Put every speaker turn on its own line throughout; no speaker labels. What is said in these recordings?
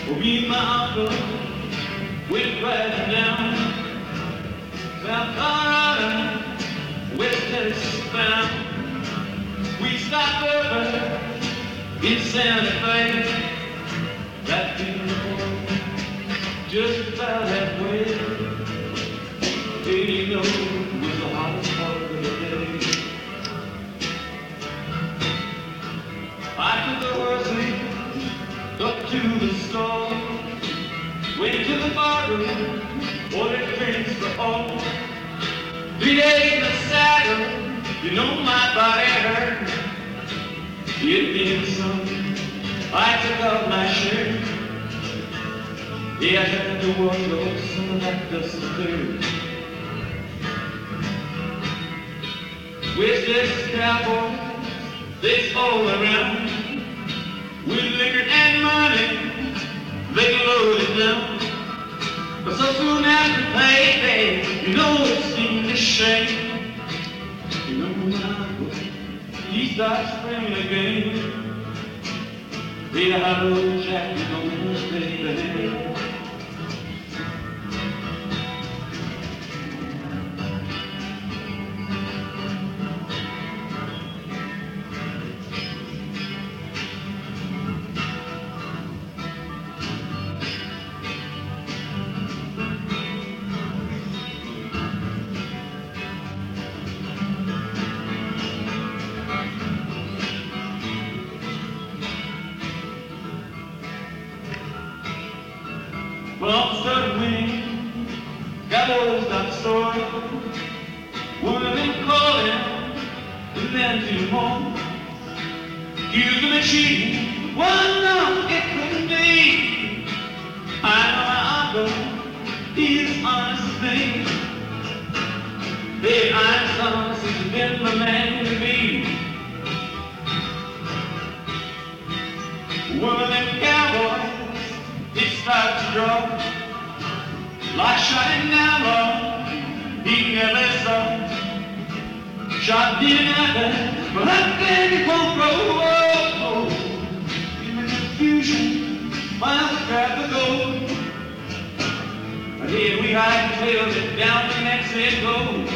Me and my uncle went riding down South Colorado, West Texas bound. We stopped over in Santa Fe, that beautiful, just about halfway. Hey, you know, it was the hottest part of the day. I took the horse up to the store, went to the barroom, ordered drinks for all. 3 days in the saddle, you know my body hurt. It being some, I took off my shirt. Yeah, I had to wash off some of that dust and dirt. West Texas cowboys, they all around. With liquor and money, they load it down. But so soon after payday, you know it seemed a shame. You know my boy, he starts springing again. The hollow jack is gonna stay there. Well, all of a sudden winning, cowboys got story. One of them calling, and then two more. Accused him of cheating, well, no, it couldn't be. I know my uncle, he's honest as me. Babe, I'm honest, he's been the man to be. One of them cowboys, he starts to draw like shining arrow he never saw. Shot deep in the but that baby won't grow. Oh, in the confusion, miles grab the gold. Ahead we hide the tails and down the next it goes.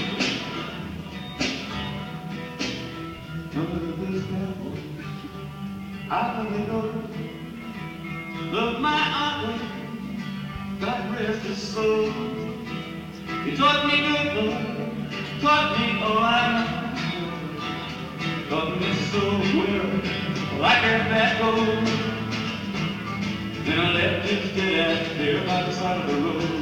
Under this cowboy, I really know. Love my uncle, God rest his soul. He taught me good love, taught me all I know. Taught me so well, like a bad gold. Then I left him dead out there by the side of the road.